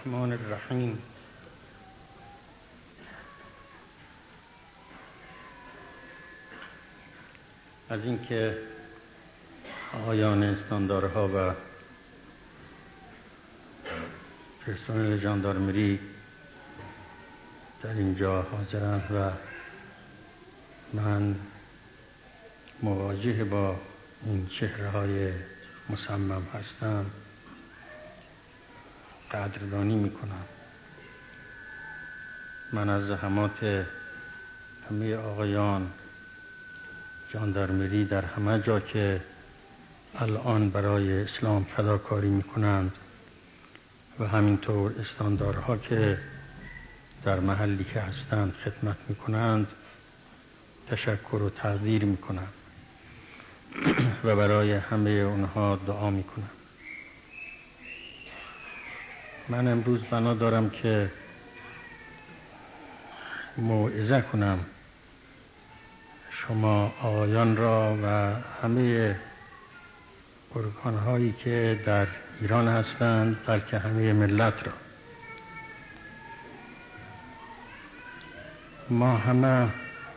الرحمن الرحیم. از اینکه آقایان استاندارها و پرسنل ژاندارمری در اینجا حاضرند و من مواجه با این چهره‌های مصمم هستم قدردانی میکنم. من از زحمات همه آقایان ژاندارمری در همه جا که الان برای اسلام فداکاری میکنند و همینطور استاندارها که در محلی که هستند خدمت میکنند تشکر و تقدیر میکنم و برای همه اونها دعا میکنم. من امروز بنا دارم که موعظه کنم شما آقایان را و همه ارگان‌هایی که در ایران هستند، بلکه همه ملت را. ما همه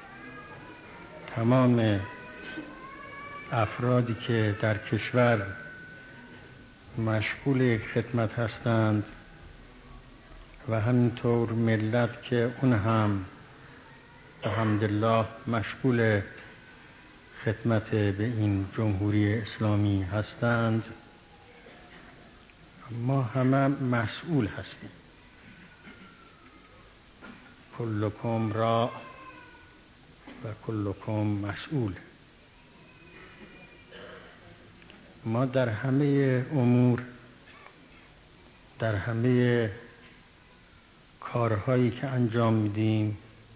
تمام افرادی که در کشور مشغول خدمت هستند و همینطور ملت که اون هم الحمدلله مشغول خدمت به این جمهوری اسلامی هستند، ما همه مسئول هستیم. کلکم راع و کلکم مسئول. ما در همه امور، در همه کارهایی که انجام میدیم،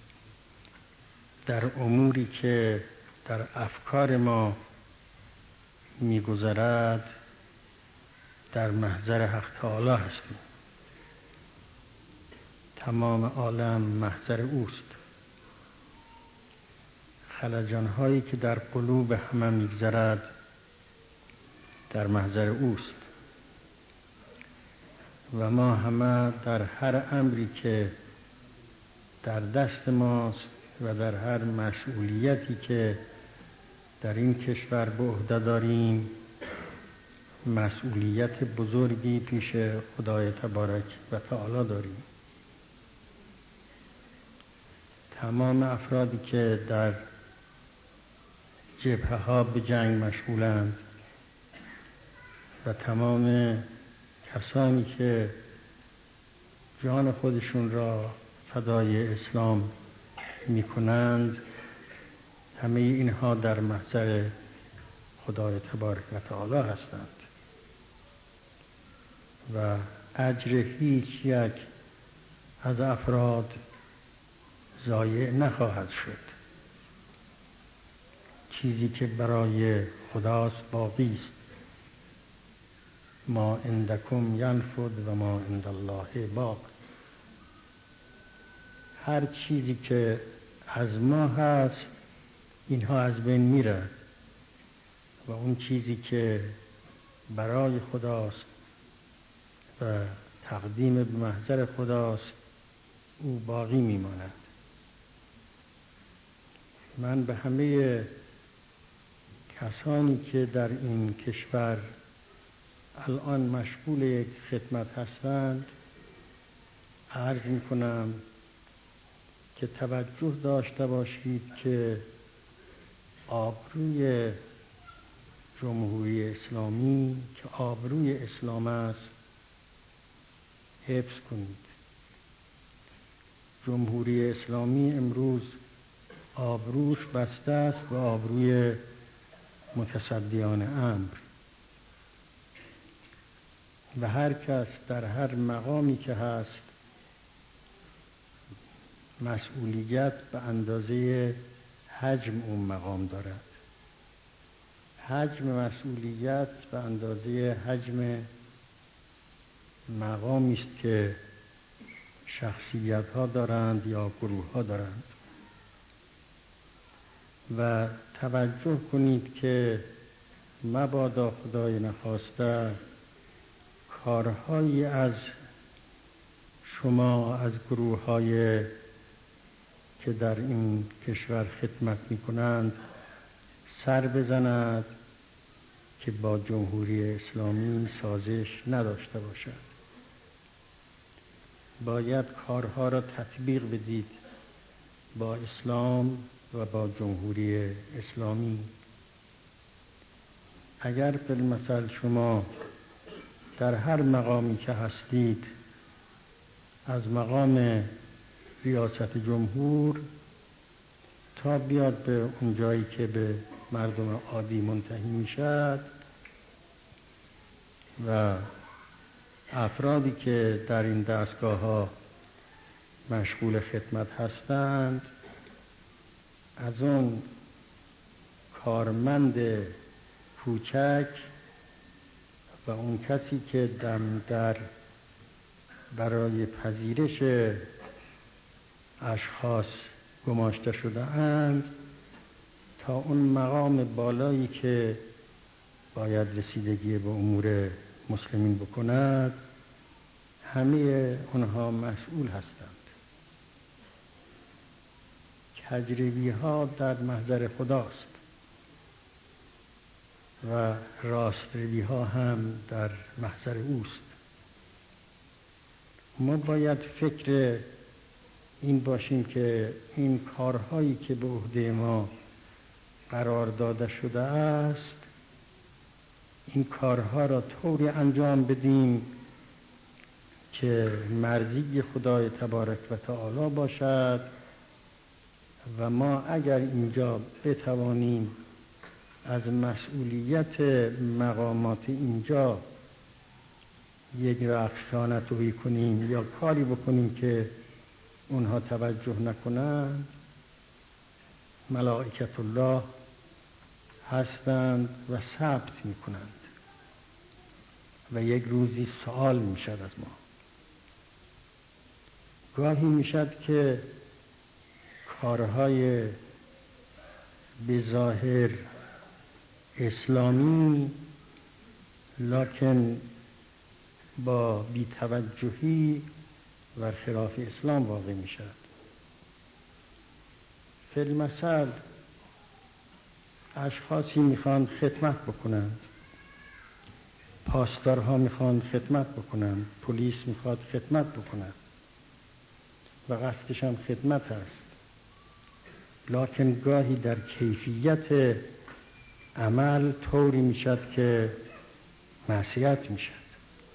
در اموری که در افکار ما میگذرد، در محضر حق تعالی هستیم. تمام عالم محضر اوست. خلجان‌هایی که در قلوب همه میگذرد در محضر اوست و ما همه در هر امری که در دست ماست و در هر مسئولیتی که در این کشور به عهده داریم، مسئولیت بزرگی پیش خدای تبارک و تعالی داریم. تمام افرادی که در جبهه‌ها به جنگ مشغولند و تمام کسانی که جان خودشون را فدای اسلام میکنند، همه اینها در محضر خدای تبارک و تعالی هستند و اجر هیچ یک از افراد ضایع نخواهد شد. چیزی که برای خداست باقی است. ما عندکم ینفد و ما عند الله باق. هر چیزی که از ما هست اینها از بین میرد و اون چیزی که برای خداست و تقدیم به محضر خداست او باقی میماند. من به همه کسانی که در این کشور الان مشغول یک خدمت هستند عرض میکنم که توجه داشته باشید که آبروی جمهوری اسلامی که آبروی اسلام است حفظ کنید. جمهوری اسلامی امروز آبروش بسته است به آبروی متصدیان امر و هر کس در هر مقامی که هست مسئولیت به اندازه حجم اون مقام دارد. حجم مسئولیت به اندازه حجم مقامی است که شخصیت ها دارند یا گروه ها دارند و توجه کنید که مبادا خدای نخواسته کارهایی از شما از گروه‌های که در این کشور خدمت می‌کنند سر بزند که با جمهوری اسلامی سازش نداشته باشد. باید کارها را تطبیق بدید با اسلام و با جمهوری اسلامی. اگر بالمثل شما در هر مقامی که هستید از مقام ریاست جمهور تا بیاد به اون جایی که به مردم عادی منتهی میشد و افرادی که در این دستگاه ها مشغول خدمت هستند از اون کارمند کوچک و اون کسی که در برای پذیرش اشخاص گماشته شده اند تا اون مقام بالایی که باید رسیدگی به امور مسلمین بکند همه اونها مسئول هستند. کجروی ها در محضر خداست و راستروی ها هم در محضر اوست. ما باید فکر این باشیم که این کارهایی که به عهده ما قرار داده شده است این کارها را طوری انجام بدیم که مرضی خدای تبارک و تعالی باشد و ما اگر اینجا بتوانیم از مسئولیت مقامات اینجا یک رخشانه تویی کنیم یا کاری بکنیم که اونها توجه نکنند، ملائکت الله هستند و ثبت میکنند و یک روزی سوال میشد از ما. گاهی میشد که کارهای به ظاهر اسلامی لکن با بی‌توجهی و خلاف اسلام واقع می شود. فی المثل اشخاصی میخوان خدمت بکنند، پاسدارها میخوان خدمت بکنند، پلیس میخواد خدمت بکنند و قصدش هم خدمت است، لکن گاهی در کیفیت عمل طوری میشد که معصیت میشد.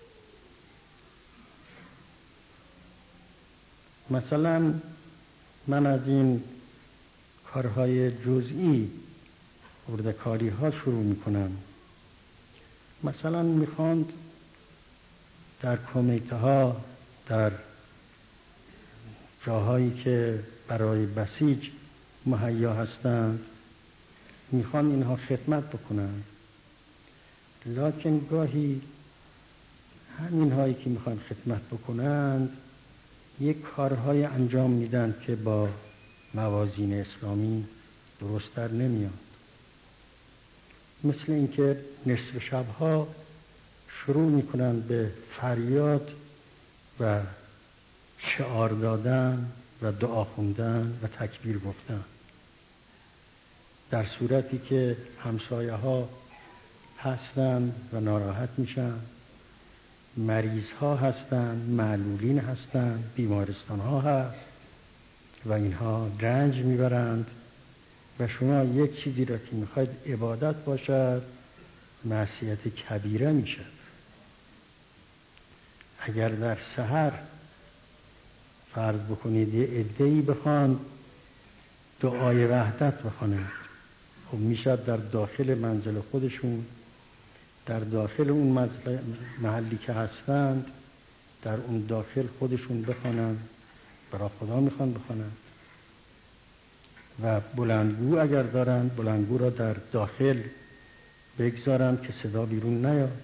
مثلا من از این کارهای جزئی وردکاری ها شروع میکنم. مثلا میخواند در کمیته ها در جاهایی که برای بسیج مهیا هستند میخوان اینها خدمت بکنند، لکن گاهی همین هایی که میخوان خدمت بکنند یک کارهای انجام میدن که با موازین اسلامی درست در نمیاد. مثل اینکه نصف شبها شروع میکنن به فریاد و شعار دادن و دعا خوندن و تکبیر گفتن، در صورتی که همسایه ها هستن و ناراحت میشن، مریض ها هستن، معلولین هستن، بیمارستان ها هست و اینها رنج میبرند و شما یک چیزی را که میخواید عبادت باشد معصیت کبیره میشد. اگر در سحر فرض بکنید یه عده‌ای بخوان دعای وحدت بخوانند، خب میشد در داخل منزل خودشون، در داخل اون محلی که هستند، در اون داخل خودشون بخوانند، برای خدا میخوان بخوانند و بلندگو اگر دارند بلندگو را در داخل بگذارند که صدا بیرون نیاد.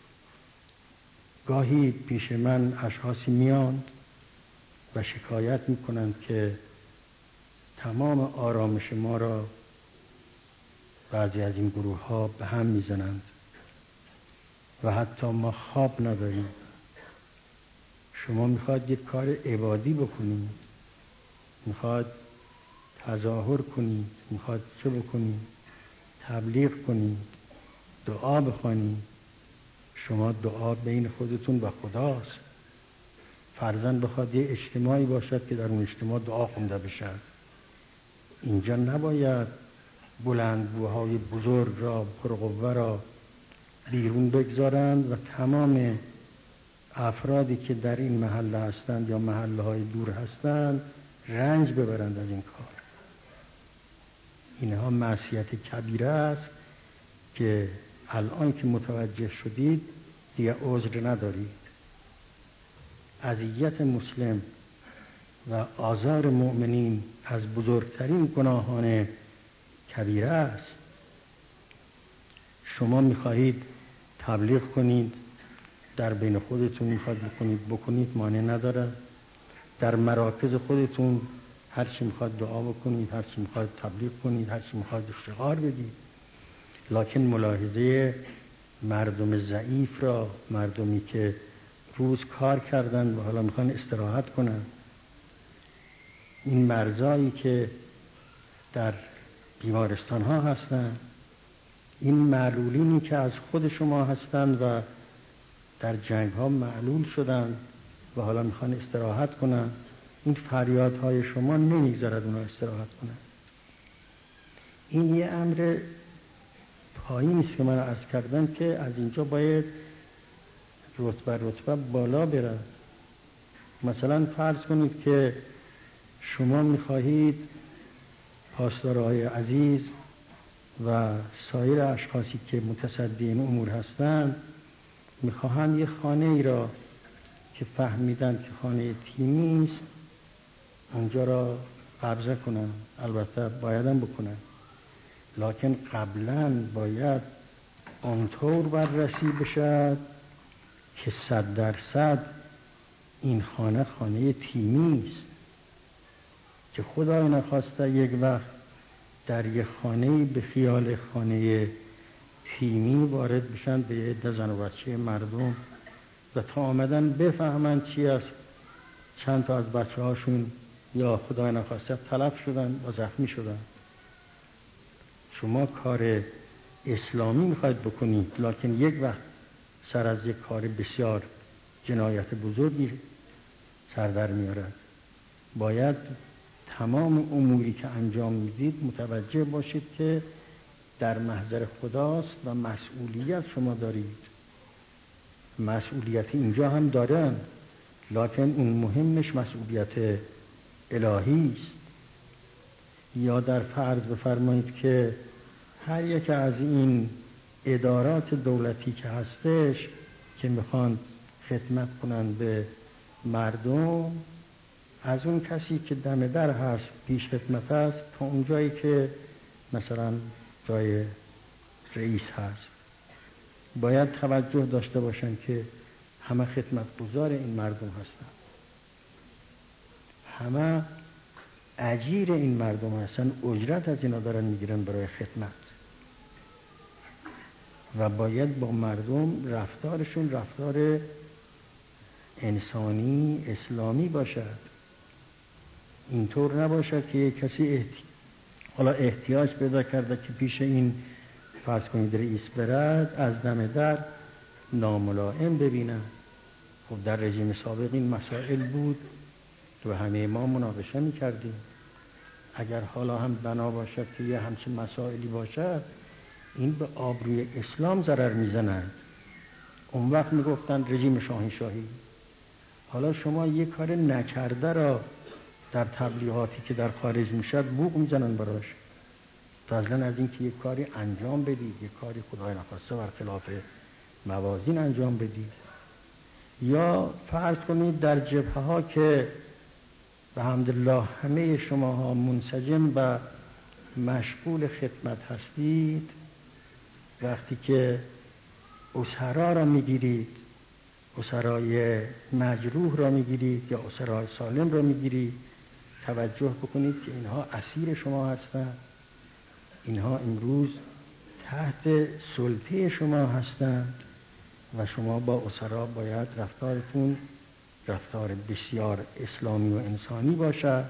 گاهی پیش من اشخاصی میاند و شکایت میکنند که تمام آرامش ما را بعضی از این گروه ها به هم میزنند و حتی ما خواب نداریم. شما میخواد یک کار عبادی بکنید، میخواد تظاهر کنید، میخواد چه بکنید؟ تبلیغ کنید، دعا بخوانید. شما دعا بین خودتون و خداست. فرضاً بخواد یه اجتماعی باشد که در اون اجتماع دعا خونده بشه، اینجا نباید بلندگوهای بزرگ را، پرقوه را بیرون بگذارند و تمام افرادی که در این محله هستند یا محله های دور هستند رنج ببرند از این کار. اینها معصیت کبیره است که الان که متوجه شدید دیگه عذر ندارید. اذیت مسلم و آزار مؤمنین از بزرگترین گناهان کبیره است. شما میخواهید تبلیغ کنید، در بین خودتون میخواهید بکنید مانع نداره. در مراکز خودتون هر چی میخواد دعا بکنید، هر چی میخواد تبلیغ کنید، هر چی میخواد شعار بدید. لکن ملاحظه مردم ضعیف را، مردمی که روز کار کردن و حالا میخوان استراحت کنن، این مرزایی که در بیمارستان ها هستن، این معلولینی که از خود شما هستند و در جنگ ها معلول شدن و حالا میخوان استراحت کنن، این فریادهای شما نمیگذارد اونا استراحت کنن. این یه امر پایین است که من عرض کردم که از اینجا باید رتبه بالا بره. مثلا فرض کنید که شما میخواهید پاسدارهای عزیز و سایر اشخاصی که متصدی این امور هستند میخواهند یه خانه ای را که فهمیدن که خانه تیمی است اونجا را قبضه کنن. البته بایدم بکنن، لکن قبلا باید آنطور بررسی بشد که 100% این خانه تیمی است، که خدای نخواسته یک وقت در یک خانه به خیال خانه تیمی وارد بشن به یه عده زن و بچه مردم و تا آمدن بفهمن چی است، چند تا از بچه هاشون یا خدای نخواسته تلف شدن و زخمی شدن. شما کار اسلامی میخواید بکنید، لکن یک وقت سر از یک کار بسیار جنایت بزرگی سر در میارد. باید تمام اموری که انجام میدید متوجه باشید که در محضر خداست و مسئولیت شما دارید. مسئولیت اینجا هم دارن، لکن اون مهمش مسئولیت الهی است. یا در فرض بفرمایید که هر یک از این ادارات دولتی که هستش که میخوان خدمت کنن به مردم، از اون کسی که دم در هست پیش خدمت است تا اون جایی که مثلا جای رئیس هست، باید توجه داشته باشن که همه خدمتگزار این مردم هستن، همه اجیر این مردم هستن، اجرت از اینا دارن میگیرن برای خدمت و باید با مردم رفتارشون رفتار انسانی اسلامی باشد. اینطور نباشد که یک کسی حالا احتیاج پیدا کرده که پیش این فرض کنید رئیس برد، از دم در ناملائم ببینن. خب در رژیم سابق این مسائل بود که همه ما مناقشه میکردیم. اگر حالا هم بنا باشد که یه همچین مسائلی باشد، این به آبروی اسلام ضرر میزنند. اون وقت میگفتن رژیم شاهنشاهی. حالا شما یه کار نکرده را در تبلیغاتی که در خارج میشد بوق میزنن براش، فضلا از این که یک کاری انجام بدید، یک کاری خدای نخواسته برخلاف موازین انجام بدید. یا فرض کنید در جبهه ها که به حمدالله همه شما ها منسجم و مشغول خدمت هستید، وقتی که اسرا را میگیرید، اسرای مجروح را میگیرید یا اسرای سالم را میگیرید، توجه بکنید که اینها اسیر شما هستند، اینها امروز تحت سلطه شما هستند و شما با اسرا باید رفتارتون رفتار بسیار اسلامی و انسانی باشد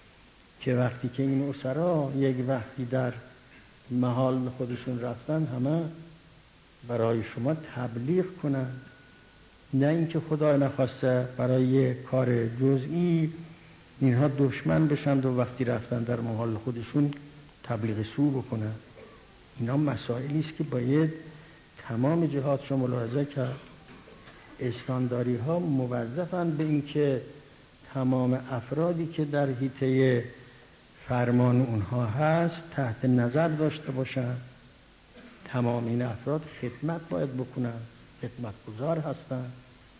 که وقتی که این اسرا یک وقتی در محال خودشون رفتن همه برای شما تبلیغ کنند، نه اینکه خدای نخواسته برای کار جزئی اینها دشمن بشند و وقتی رفتن در محال خودشون تبلیغ سو بکنند. اینا مسائلی است که باید تمام جهات را ملاحظه کرد. استانداری ها موظفند به این که تمام افرادی که در حیطه فرمان اونها هست تحت نظر داشته باشند. تمام این افراد خدمت باید بکنند، خدمتگزار هستند.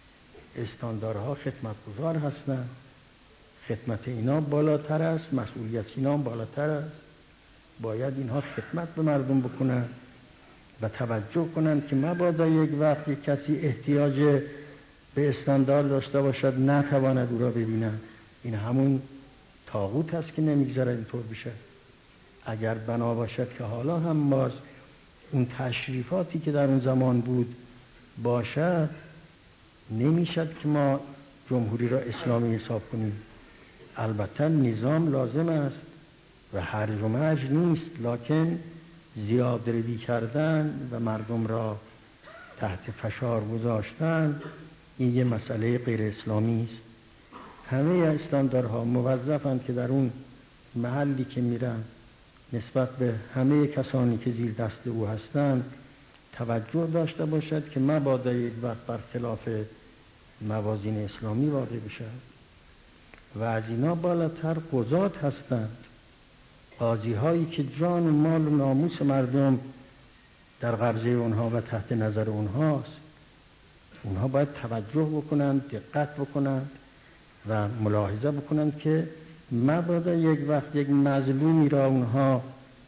استاندارها خدمتگزار هستند. خدمت اینا بالاتر است، مسئولیت اینا بالاتر است. باید اینها خدمت به مردم بکنند و توجه کنند که مبادا یک وقت یک کسی احتیاج به استاندار داشته باشد نتواند او را ببیند. این همون طاغوت است که نمیگذاره اینطور بشه. اگر بنا باشد که حالا هم باز اون تشریفاتی که در اون زمان بود باشد، نمیشد که ما جمهوری را اسلامی حساب کنیم. البته نظام لازم است و هرج و مرج نیست، لکن زیاد روی کردن و مردم را تحت فشار گذاشتن این یه مسئله غیر اسلامی است. همه استاندارها موظفند که در اون محلی که میرن نسبت به همه کسانی که زیر دست او هستند توجه داشته باشد که مبادا یک وقت برخلاف موازین اسلامی واقع بشد. و از اینا بالاتر قضات هستند، قاضی هایی که جان و مال و ناموس مردم در قبضه اونها و تحت نظر اونهاست. اونها باید توجه بکنند، دقت بکنند و ملاحظه بکنند که مبادا یک وقت یک مظلومی را اونها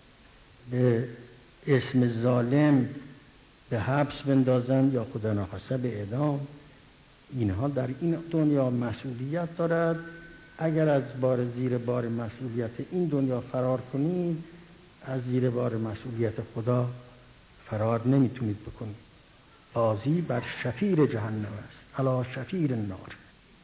به اسم ظالم به حبس بندازند یا خدا نخواسته به اعدام. اینها در این دنیا مسئولیت دارد. اگر از زیر بار مسئولیت این دنیا فرار کنید، از زیر بار مسئولیت خدا فرار نمیتونید بکنید. قاضی بر شفیر جهنم است، علی شفیر النار،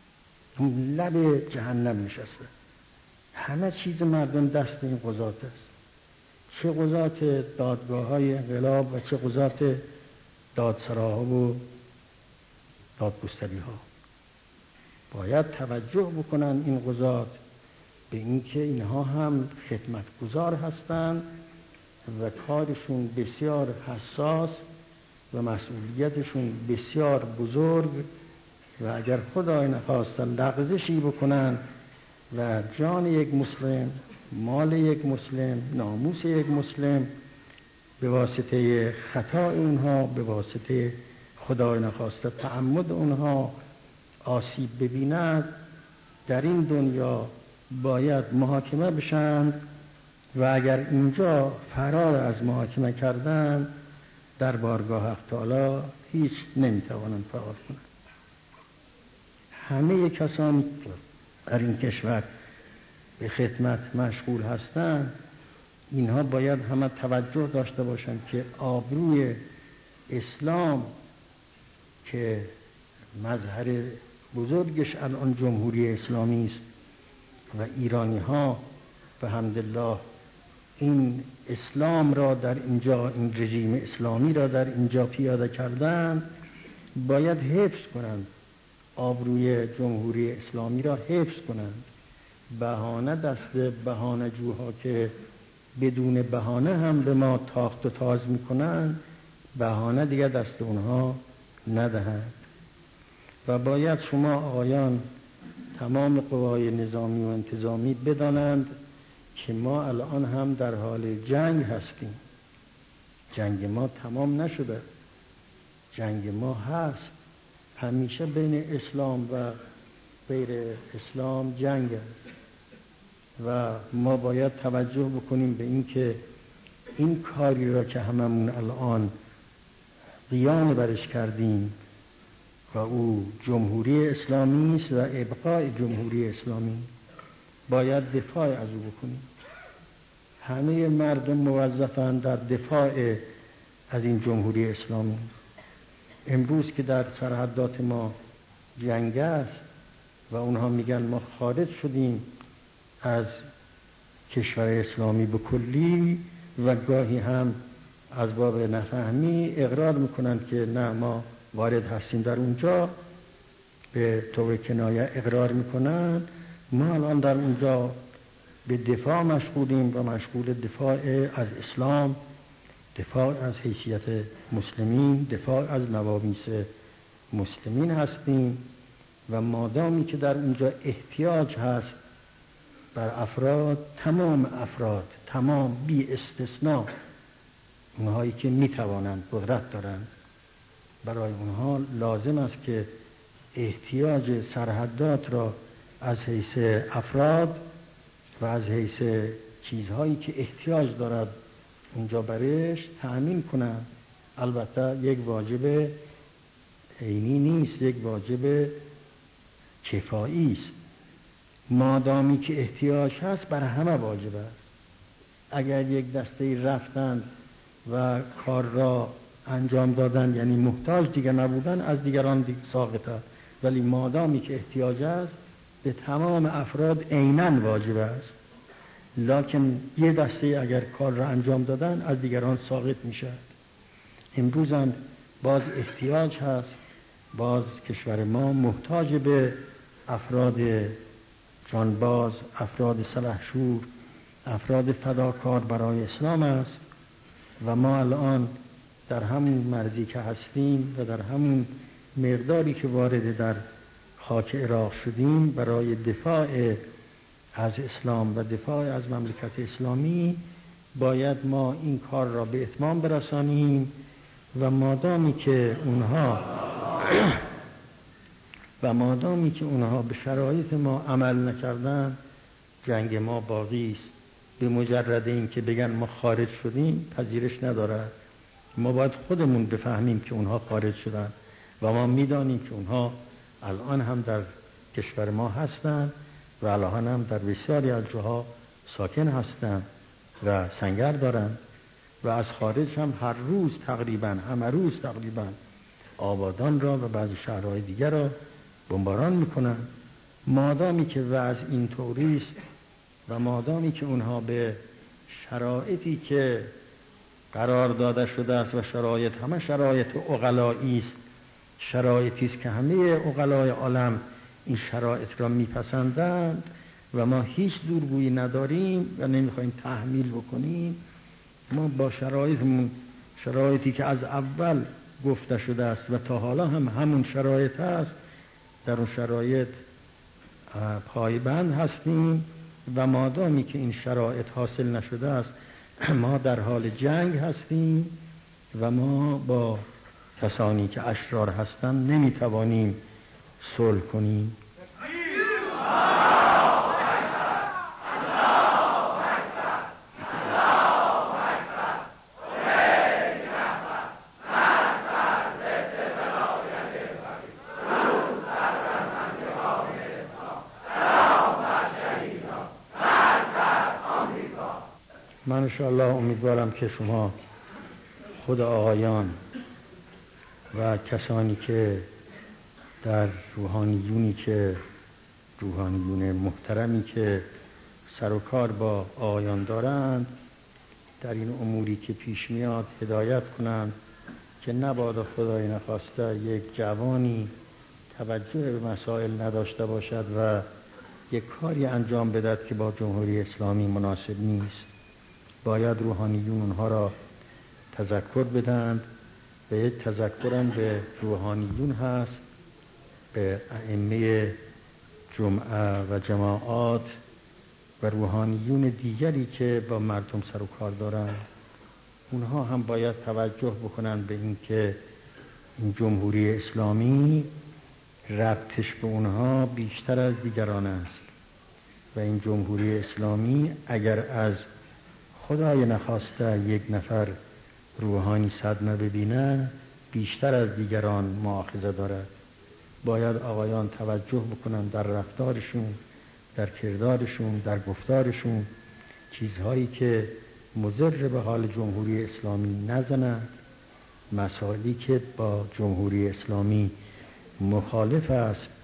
لب جهنم نشسته. همه چیز مردم دست این قضات است، چه قضات دادگاه های انقلاب و چه قضات دادسراها و دادگستری ها. باید توجه بکنن این قضات به اینکه اینها هم خدمتگزار هستند و کارشون بسیار حساس و مسئولیتشون بسیار بزرگ و اگر خدای نخواسته لغزشی بکنن و جان یک مسلم، مال یک مسلم، ناموس یک مسلم به واسطه خطا اونها، به واسطه خدای نخواسته تعمد اونها آسیب ببیند، در این دنیا باید محاکمه بشند و اگر اینجا فرار از محاکمه کردن در بارگاه حق تعالی هیچ نمیتوانند فرار کنند. همه کسانی که در این کشور به خدمت مشغول هستند اینها باید همه توجه داشته باشند که آبروی اسلام که مظهر بزرگش الان جمهوری اسلامی است و ایرانی ها به حمدالله این اسلام را در اینجا، این رژیم اسلامی را در اینجا پیاده کردن، باید حفظ کنند، آبروی جمهوری اسلامی را حفظ کنند. بهانه دست بهانه جوها که بدون بهانه هم به ما تاخت و تاز میکنند، بهانه دیگر دست اونها ندهند. و باید شما آقایان تمام قوای نظامی و انتظامی بدانند که ما الان هم در حال جنگ هستیم. جنگ ما تمام نشده، جنگ ما هست. همیشه بین اسلام و غیر اسلام جنگ است و ما باید توجه بکنیم به این که این کاری را که هممون الان قیام برش کردیم و او جمهوری اسلامی است و ابقای جمهوری اسلامی، باید دفاع از او بکنیم. همه مردم موظفند در دفاع از این جمهوری اسلامی. امروز که در سرحدات ما جنگ است، و اونها میگن ما خارج شدیم از کشور اسلامی به کلی، و گاهی هم از باب نفهمی اقرار میکنند که نه ما وارد هستیم در اونجا، به طور کنایه اقرار میکنن. ما الان در اونجا به دفاع مشغولیم و مشغول دفاع از اسلام، دفاع از حیثیت مسلمین، دفاع از نوامیس مسلمین هستیم. و مادامی که در اونجا احتیاج هست بر افراد، تمام بی استثناء، اونهایی که میتوانند، قدرت دارند، برای اونها لازم است که احتیاج سرحدات را از حیث افراد و از حیث چیزهایی که احتیاج دارد اونجا برش تأمین کنند. البته یک واجب عینی نیست، یک واجب کفایی است. مادامی که احتیاج هست بر همه واجب است. اگر یک دسته رفتند و کار را انجام دادن، یعنی محتاج دیگر نبودن، از دیگران ساقط است. ولی مادامی که احتیاج است به تمام افراد عیناً واجب است. لکن یه دسته اگر کار را انجام دادن از دیگران ساقط می شود. امروز هم باز احتیاج هست، باز کشور ما محتاج به افراد جانباز، افراد سلحشور، افراد فداکار برای اسلام است. و ما الان در همون مرزی که هستیم و در همون مقداری که وارد در خاک عراق شدیم برای دفاع از اسلام و دفاع از مملکت اسلامی، باید ما این کار را به اتمام برسانیم. و مادامی که اونها به شرایط ما عمل نکردن، جنگ ما باقی است. به مجرد این که بگن ما خارج شدیم پذیرش ندارد. ما باید خودمون بفهمیم که اونها خارج شدن و ما میدانیم که اونها الان هم در کشور ما هستند و الان هم در بسیاری از جاها ساکن هستند و سنگر دارند و از خارج هم همه روز تقریبا آبادان را و بعضی شهرهای دیگر را بمباران میکنند. مادامی که وضع این طوری است و مادامی که اونها به شرایطی که قرار داده شده است و همه شرایط عقلایی است، شرایطی است که همه عقلای عالم این شرایط را میپسندند و ما هیچ دورگویی نداریم و نمیخوایم تحمیل بکنیم. ما با شرایطی که از اول گفته شده است و تا حالا هم همون شرایط است، در اون شرایط پایبند هستیم. و مادامی که این شرایط حاصل نشده است، ما در حال جنگ هستیم و ما با کسانی که اشرار هستند نمیتوانیم صلح کنیم. من انشاءالله امیدوارم که شما خود آقایان و کسانی که در روحانیون محترمی که سر و کار با آقایان دارند، در این اموری که پیش میاد هدایت کنند که نبادا خدای نخواسته یک جوانی توجه به مسائل نداشته باشد و یک کاری انجام بدهد که با جمهوری اسلامی مناسب نیست. باید روحانیون اونها را تذکر بدهند و یک تذکرم به روحانیون هست، به ائمه جمعه و جماعات و روحانیون دیگری که با مردم سر و کار دارند. اونها هم باید توجه بکنند به این که این جمهوری اسلامی ربطش به اونها بیشتر از دیگران است و این جمهوری اسلامی اگر از خدای نخواسته یک نفر روحانی صدمه ببینه بیشتر از دیگران مؤاخذه دارد. باید آقایان توجه بکنن در رفتارشون، در کردارشون، در گفتارشون، چیزهایی که مضر به حال جمهوری اسلامی نزنند، مسائلی که با جمهوری اسلامی مخالف است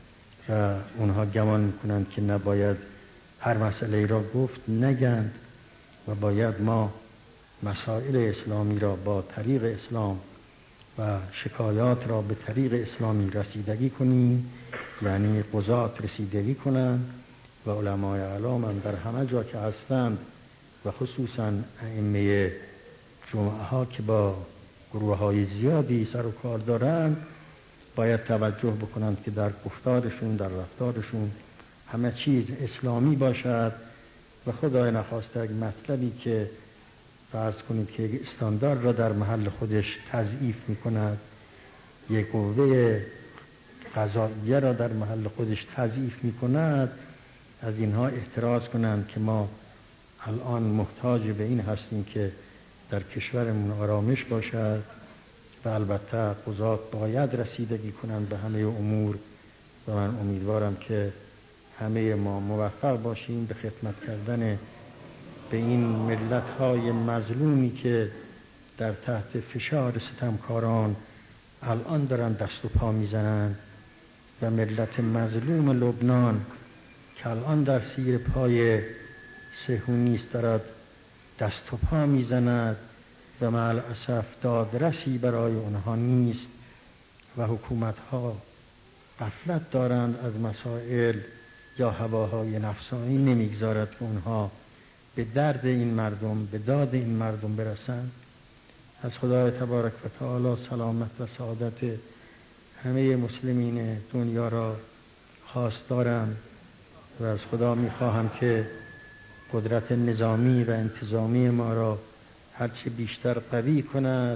و اونها گمان میکنند که نباید هر مسئله را گفت، نگند و باید ما مسائل اسلامی را با طریق اسلام و شکایات را به طریق اسلامی رسیدگی کنیم، یعنی قضات رسیدگی کنند و علمای اعلام در همه جا که هستند و خصوصا ائمه جمعه ها که با گروه های زیادی سر و کار دارند باید توجه بکنند که در گفتارشون، در رفتارشون همه چیز اسلامی باشد و خدای نخواسته یک مطلبی که فرض کنید که یک استاندارد را در محل خودش تضعیف میکند، یک قوه قضاییه را در محل خودش تضعیف میکند، از اینها احتراز کنند که ما الان محتاج به این هستیم که در کشورمون آرامش باشد و البته قضات باید رسیدگی کنند به همه امور و من امیدوارم که همه ما موفق باشیم به خدمت کردن به این ملت‌های مظلومی که در تحت فشار ستمکاران الان دارن دست و پا میزنند و ملت مظلوم لبنان که الان در زیر پای صهیونیست دارد دست و پا میزند و مع الاسف دادرسی برای اونها نیست و حکومت‌ها غفلت دارند از مسائل یا هواهای نفسانی نمیگذارد که اونها به درد این مردم، به داد این مردم برسند. از خدای تبارک و تعالی سلامت و سعادت همه مسلمین دنیا را خواستارم و از خدا میخواهم که قدرت نظامی و انتظامی ما را هرچه بیشتر قوی کند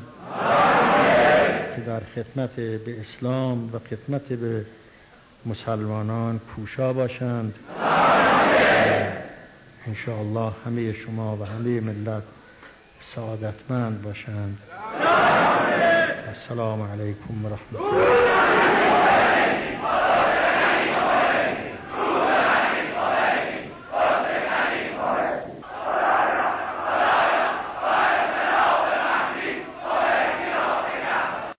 که در خدمت به اسلام و خدمت به مسلمانان کوشا باشند. انشاءالله همه شما و همه ملت سعادتمند باشند. السلام علیکم و رحمت الله.